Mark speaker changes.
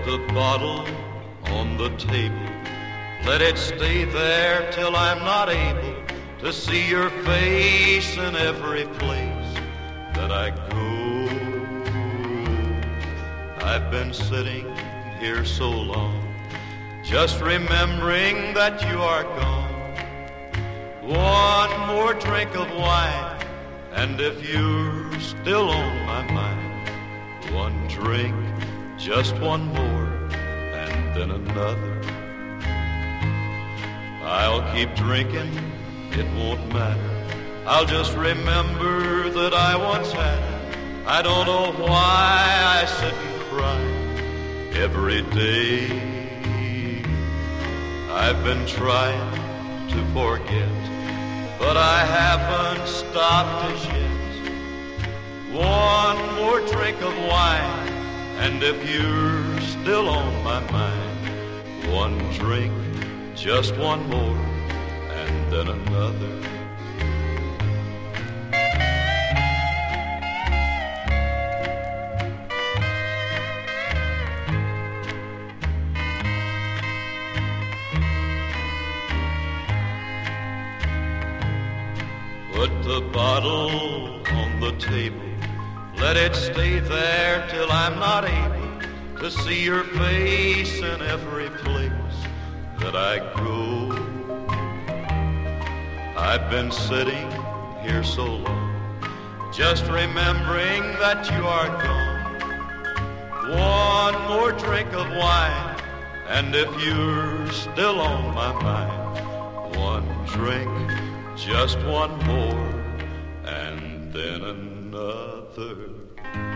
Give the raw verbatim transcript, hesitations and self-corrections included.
Speaker 1: the bottle on the table. Let it stay there till I'm not able to see your face in every place that I go. I've been sitting here so long, just remembering that you are gone. One more drink of wine, and if you're still on my mind, one drink, just one more, and then another. I'll keep drinking, it won't matter. I'll just remember that I once had her. I don't know why I sit and cry every day. I've been trying to forget, but I haven't stopped as yet. One more drink of wine, and if you're still on my mind, one drink, just one more, and then another. Put the bottle on the table. Let it stay there till I'm not able to see your face in every place that I go. I've been sitting here so long, just remembering that you are gone. One more drink of wine, and if you're still on my mind, one drink, just one more, and then another.